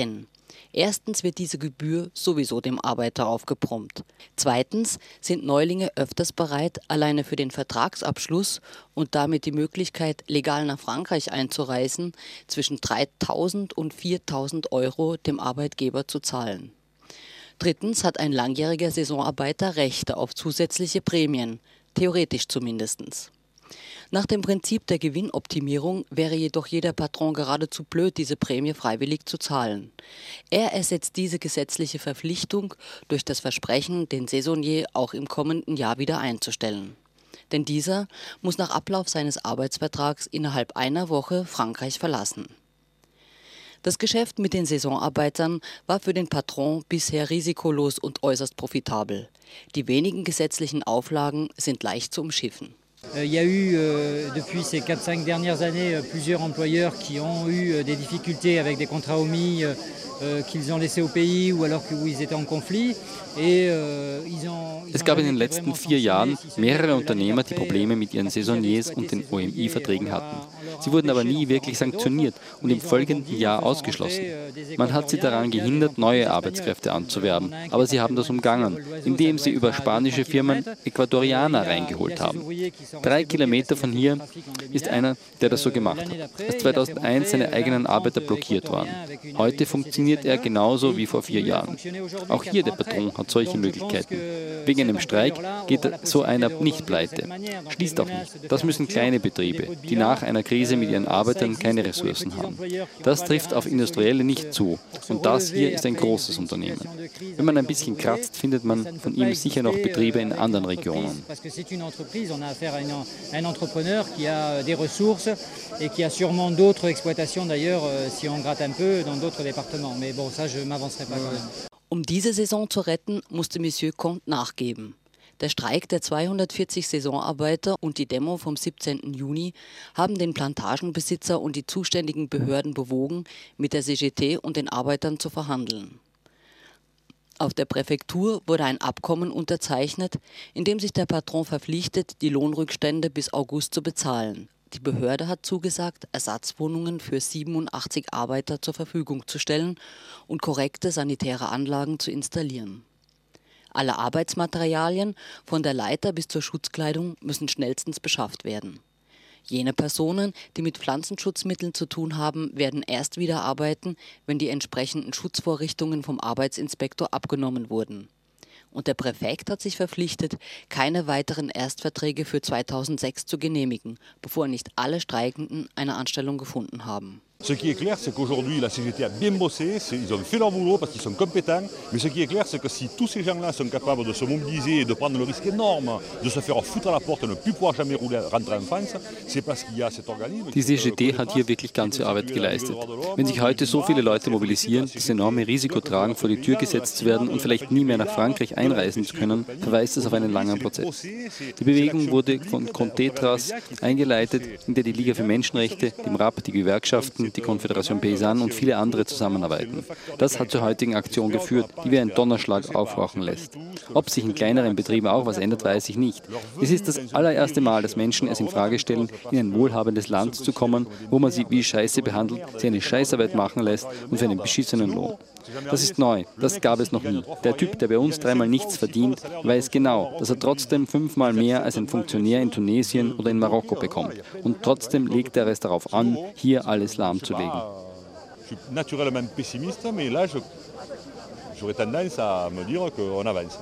Erstens wird diese Gebühr sowieso dem Arbeiter aufgebrummt. Zweitens sind Neulinge öfters bereit, alleine für den Vertragsabschluss und damit die Möglichkeit, legal nach Frankreich einzureisen, zwischen dreitausend und viertausend Euro dem Arbeitgeber zu zahlen. Drittens hat ein langjähriger Saisonarbeiter Rechte auf zusätzliche Prämien, theoretisch zumindest. Nach dem Prinzip der Gewinnoptimierung wäre jedoch jeder Patron geradezu blöd, diese Prämie freiwillig zu zahlen. Er ersetzt diese gesetzliche Verpflichtung durch das Versprechen, den Saisonnier auch im kommenden Jahr wieder einzustellen. Denn dieser muss nach Ablauf seines Arbeitsvertrags innerhalb einer Woche Frankreich verlassen. Das Geschäft mit den Saisonarbeitern war für den Patron bisher risikolos und äußerst profitabel. Die wenigen gesetzlichen Auflagen sind leicht zu umschiffen. Il y a eu euh, depuis ces quatre cinq dernières années euh, plusieurs employeurs qui ont eu euh, des difficultés avec des contrats omis euh, euh, qu'ils ont laissés au pays ou alors où ils étaient en conflit. Et, euh, ils ont, ils es gab in den letzten vier Jahren mehrere Unternehmer, die Probleme mit ihren Saisonniers und den O M I-Verträgen hatten. Sie wurden aber nie wirklich sanktioniert und im folgenden Jahr ausgeschlossen. Man hat sie daran gehindert, neue Arbeitskräfte anzuwerben, aber sie haben das umgangen, indem sie über spanische Firmen Ecuadorianer reingeholt haben. Drei Kilometer von hier ist einer, der das so gemacht hat, als zweitausendeins seine eigenen Arbeiter blockiert waren. Heute funktioniert er genauso wie vor vier Jahren. Auch hier der Patron hat solche Möglichkeiten. Wegen einem Streik geht so einer nicht pleite, schließt auch nicht. Das müssen kleine Betriebe, die nach einer Krise mit ihren Arbeitern keine Ressourcen haben. Das trifft auf Industrielle nicht zu. Und das hier ist ein großes Unternehmen. Wenn man ein bisschen kratzt, findet man von ihm sicher noch Betriebe in anderen Regionen. Un entrepreneur qui a des ressources et qui a sûrement d'autres exploitations d'ailleurs si on gratte un peu dans d'autres départements. Mais bon, ça je m'avancerai pas quand même. Um diese Saison zu retten, musste Monsieur Comte nachgeben. Der Streik der zweihundertvierzig Saisonarbeiter und die Demo vom siebzehnten Juni haben den Plantagenbesitzer und die zuständigen Behörden bewogen, mit der C G T und den Arbeitern zu verhandeln. Auf der Präfektur wurde ein Abkommen unterzeichnet, in dem sich der Patron verpflichtet, die Lohnrückstände bis August zu bezahlen. Die Behörde hat zugesagt, Ersatzwohnungen für siebenundachtzig Arbeiter zur Verfügung zu stellen und korrekte sanitäre Anlagen zu installieren. Alle Arbeitsmaterialien, von der Leiter bis zur Schutzkleidung, müssen schnellstens beschafft werden. Jene Personen, die mit Pflanzenschutzmitteln zu tun haben, werden erst wieder arbeiten, wenn die entsprechenden Schutzvorrichtungen vom Arbeitsinspektor abgenommen wurden. Und der Präfekt hat sich verpflichtet, keine weiteren Erstverträge für zweitausendsechs zu genehmigen, bevor nicht alle Streikenden eine Anstellung gefunden haben. Ce qui est clair, c'est qu'aujourd'hui, la C G T a bien bossé, ils ont fait leur boulot parce qu'ils sont compétents, mais ce qui est clair, c'est que si tous ces gens-là sont capables de se mobiliser et de prendre le risque énorme de se faire foutre à la porte et ne plus pouvoir jamais rouler, rentrer en France, c'est parce qu'il y a cet organisme. Die C G T hat hier wirklich ganze Arbeit geleistet. Wenn sich heute so viele Leute mobilisieren, das enorme Risiko tragen, vor die Tür gesetzt zu werden und vielleicht nie mehr nach Frankreich einreisen zu können, verweist es auf einen langen Prozess. Die Bewegung wurde von Contetras eingeleitet, in der die Liga für Menschenrechte, dem R A P, die Gewerkschaften, die Confédération Paysanne und viele andere zusammenarbeiten. Das hat zur heutigen Aktion geführt, die wie ein Donnerschlag aufhorchen lässt. Ob sich in kleineren Betrieben auch was ändert, weiß ich nicht. Es ist das allererste Mal, dass Menschen es in Frage stellen, in ein wohlhabendes Land zu kommen, wo man sie wie Scheiße behandelt, sie eine Scheißarbeit machen lässt und für einen beschissenen Lohn. Das ist neu, das gab es noch nie. Der Typ, der bei uns dreimal nichts verdient, weiß genau, dass er trotzdem fünfmal mehr als ein Funktionär in Tunesien oder in Marokko bekommt. Und trotzdem legt er es darauf an, hier alles lahmzulegen. Je suis naturellement pessimiste, mais là, j'aurais tendance à me dire qu'on avance.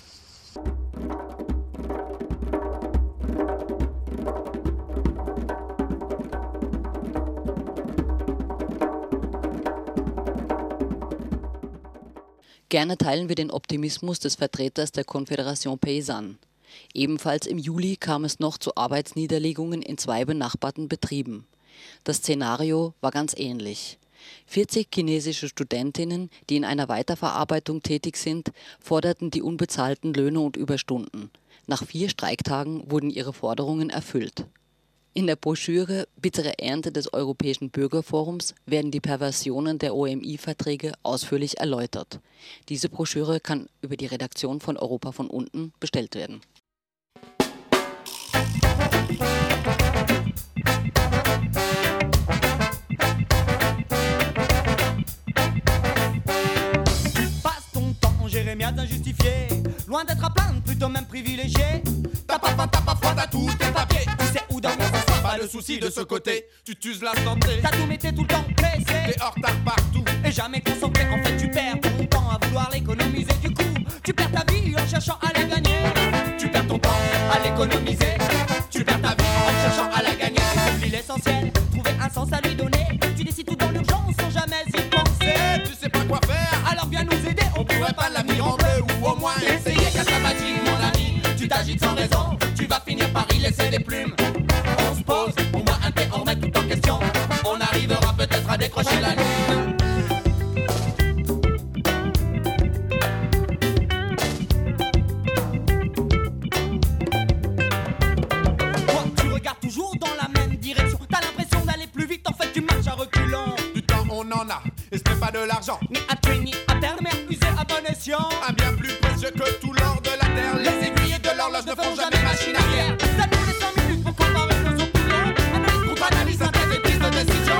Gerne teilen wir den Optimismus des Vertreters der Confédération Paysanne. Ebenfalls im Juli kam es noch zu Arbeitsniederlegungen in zwei benachbarten Betrieben. Das Szenario war ganz ähnlich. vierzig chinesische Studentinnen, die in einer Weiterverarbeitung tätig sind, forderten die unbezahlten Löhne und Überstunden. Nach vier Streiktagen wurden ihre Forderungen erfüllt. In der Broschüre Bittere Ernte des Europäischen Bürgerforums werden die Perversionen der O M I-Verträge ausführlich erläutert. Diese Broschüre kann über die Redaktion von Europa von unten bestellt werden. rien d'injustifié. Loin d'être à plaindre, plutôt même privilégié. T'as pas faim, t'as pas froid, t'as tout tes papiers. Tu sais où dormir ce soir, pas de soucis de ce côté. Tu t'uses la santé. T'as tout, mais t'es tout le temps pressé. T'es hors retard partout et jamais concentré. En fait, tu perds ton temps à vouloir l'économiser. Du coup, tu perds ta vie en cherchant à la gagner. Tu perds ton temps à l'économiser. Tu perds ta vie en cherchant à la gagner. T'oublies l'essentiel, trouver un sens à lui donner. Tu décides tout dans l'urgence sans jamais y penser. Tu sais pas quoi faire, alors viens nous aider. On pourrait pas l'avenir en bleu ou au moins essayer qu'à sympathique, mon ami. Tu t'agites sans raison, tu vas finir par y laisser des plumes. On se pose, on boit un thé, on remet tout en question. On arrivera peut-être à décrocher la lune. Toi, tu regardes toujours dans la même direction. T'as l'impression d'aller plus vite, en fait tu marches à reculons. Du temps on en a, et ce n'est pas de l'argent, ni à tuer ni à perdre, mais à user à bon escient. Un bien plus précieux que tout l'or de la terre. Les aiguilles de l'horloge ne font jamais machine arrière. Ça nous laisse cinq minutes pour comparer nos opinions. Analyse contre analyse, synthèse et prise de décision.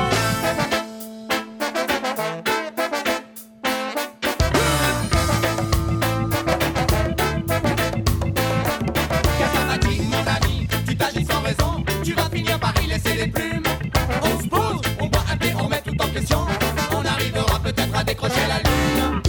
Qu'à ça fatigue, mon ami, tu t'agis sans raison. Tu vas finir par y laisser des plumes. On se pose, on boit un thé, on remet tout en question. On arrivera peut-être à décrocher la lune.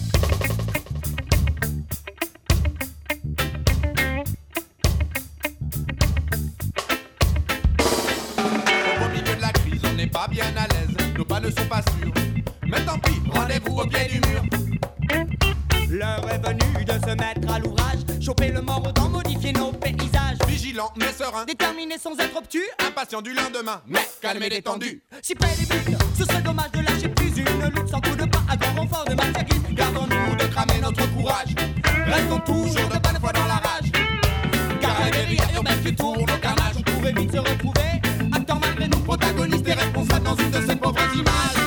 Pas bien à l'aise, nos pas ne sont pas sûrs. Mais tant pis, rendez-vous au pied du mur. L'heure est venue de se mettre à l'ouvrage. Choper le mort autant modifier nos paysages. Vigilant mais serein, déterminé sans être obtus. Impatient du lendemain, mais calme et détendu. Si près des buts, ce serait dommage de lâcher plus une lutte sans coup de pas à grand renfort de matière grise. Gardons-nous de cramer notre courage. Restons toujours de bonne foi dans la rage. Car la guérilla urbaine qui tourne au carnage. On pourrait vite se retrouver, acteurs malgré nous, protagonistes et responsables dans une de ces pauvres images.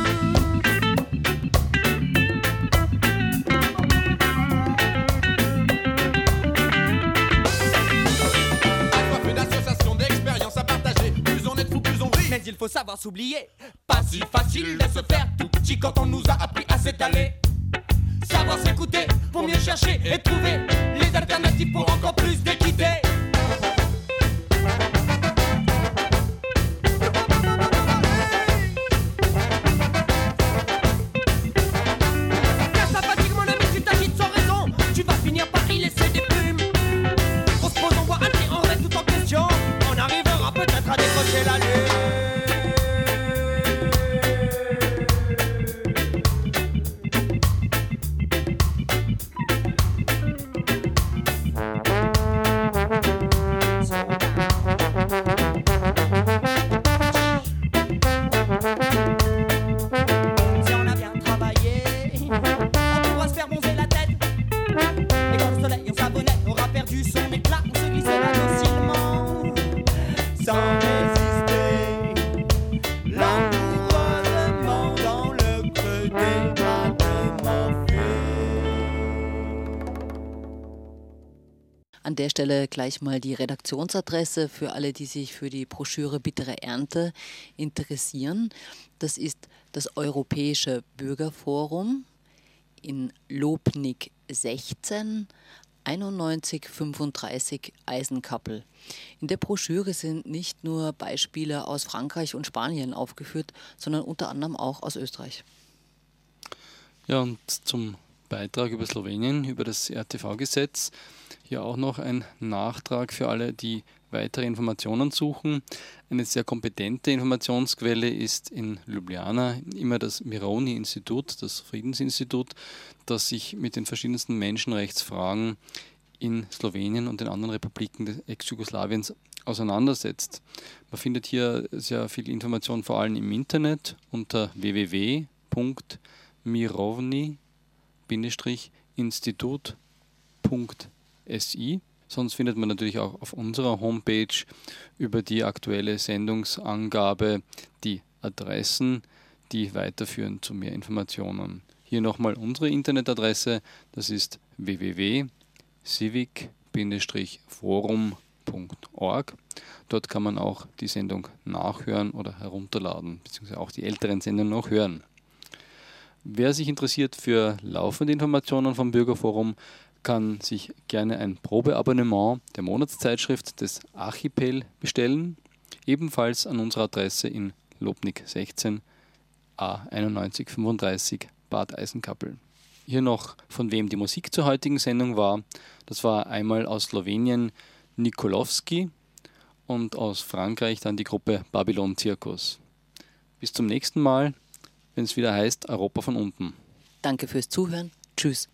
Assoiffés d'associations, d'expériences à partager. Plus on est de fous, plus on rit. Mais il faut savoir s'oublier. Pas si facile de se faire tout petit quand on nous a appris à s'étaler. Savoir s'écouter pour mieux chercher et trouver les alternatives pour encore plus d'équité. Car ça fatigue mon ami, tu t'agites sans raison. Tu vas finir par y laisser des plumes. On se pose, on voit un thé, on remet tout en question. On arrivera peut-être à décrocher la lune. An der Stelle gleich mal die Redaktionsadresse für alle, die sich für die Broschüre Bittere Ernte interessieren. Das ist das Europäische Bürgerforum in Lobnig sechzehn, einundneunzig fünfunddreißig Eisenkappel. In der Broschüre sind nicht nur Beispiele aus Frankreich und Spanien aufgeführt, sondern unter anderem auch aus Österreich. Ja, und zum Beitrag über Slowenien, über das R T V-Gesetz. Hier auch noch ein Nachtrag für alle, die weitere Informationen suchen. Eine sehr kompetente Informationsquelle ist in Ljubljana immer das Mironi-Institut, das Friedensinstitut, das sich mit den verschiedensten Menschenrechtsfragen in Slowenien und den anderen Republiken des Ex-Jugoslawiens auseinandersetzt. Man findet hier sehr viel Information, vor allem im Internet unter w w w punkt mirovni Bindestrich institut punkt s i. Sonst findet man natürlich auch auf unserer Homepage über die aktuelle Sendungsangabe die Adressen, die weiterführen zu mehr Informationen. Hier nochmal unsere Internetadresse, das ist w w w punkt civic forum punkt org. Dort kann man auch die Sendung nachhören oder herunterladen, beziehungsweise auch die älteren Sendungen noch hören. Wer sich interessiert für laufende Informationen vom Bürgerforum, kann sich gerne ein Probeabonnement der Monatszeitschrift des Archipel bestellen, ebenfalls an unserer Adresse in Lobnik sechzehn A einundneunzig fünfunddreißig Bad Eisenkappel. Hier noch, von wem die Musik zur heutigen Sendung war. Das war einmal aus Slowenien Nikolovski und aus Frankreich dann die Gruppe Babylon Zirkus. Bis zum nächsten Mal, wenn es wieder heißt Europa von unten. Danke fürs Zuhören. Tschüss.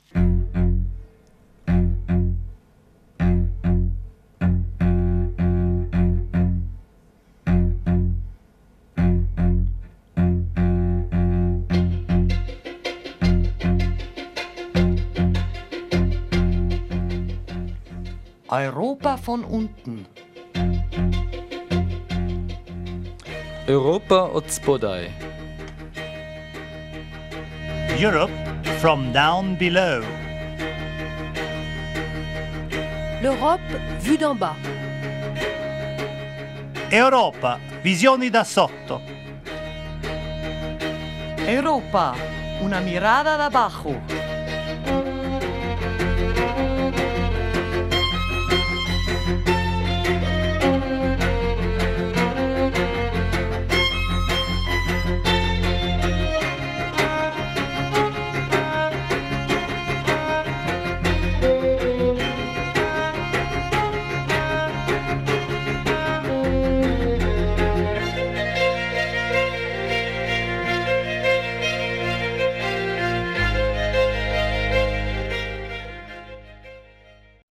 Europa von unten. Europa od spodaj. Europe from down below. L'Europe vue d'en bas. Europa, visioni da sotto. Europa, una mirada da abajo.